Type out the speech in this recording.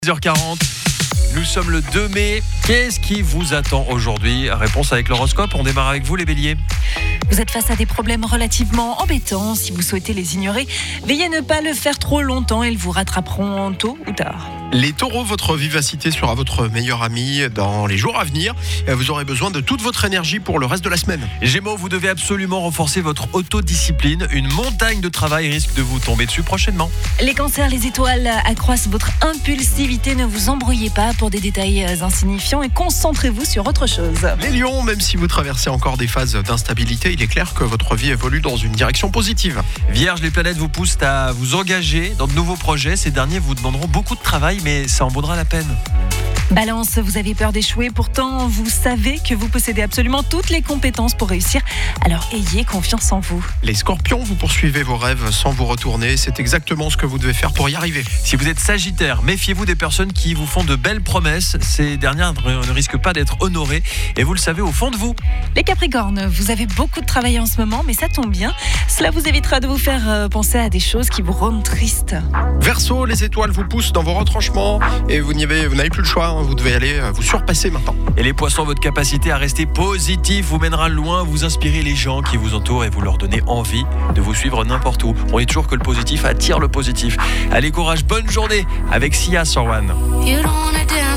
10h40, nous sommes le 2 mai. Qu'est-ce qui vous attend aujourd'hui? Réponse avec l'horoscope. On démarre avec vous les béliers. Vous êtes face à des problèmes relativement embêtants. Si vous souhaitez les ignorer, veillez à ne pas le faire trop longtemps. Ils vous rattraperont tôt ou tard. Les taureaux, votre vivacité sera votre meilleur ami dans les jours à venir. Vous aurez besoin de toute votre énergie pour le reste de la semaine. Gémeaux, vous devez absolument renforcer votre autodiscipline. Une montagne de travail risque de vous tomber dessus prochainement. Les cancers, les étoiles accroissent votre impulsivité. Ne vous embrouillez pas pour des détails insignifiants et concentrez-vous sur autre chose. Les lions, même si vous traversez encore des phases d'instabilité, il est clair que votre vie évolue dans une direction positive. Vierge, les planètes vous poussent à vous engager dans de nouveaux projets. Ces derniers vous demanderont beaucoup de travail, mais ça en vaudra la peine. Balance, vous avez peur d'échouer, pourtant vous savez que vous possédez absolument toutes les compétences pour réussir, alors ayez confiance en vous. Les scorpions, vous poursuivez vos rêves sans vous retourner. C'est exactement ce que vous devez faire pour y arriver. Si vous êtes sagittaire, méfiez-vous des personnes qui vous font de belles promesses. Ces dernières ne risquent pas d'être honorées et vous le savez au fond de vous. Les capricornes, vous avez beaucoup de travail en ce moment, mais ça tombe bien. Cela vous évitera de vous faire penser à des choses qui vous rendent triste. Verseau, les étoiles vous poussent dans vos retranchements et vous n'avez plus le choix. Vous devez aller vous surpasser maintenant. Et les poissons, votre capacité à rester positif vous mènera loin. Vous inspirez les gens qui vous entourent et vous leur donnez envie de vous suivre n'importe où. On dit toujours que le positif attire le positif. Allez, courage, bonne journée avec Sia sur One.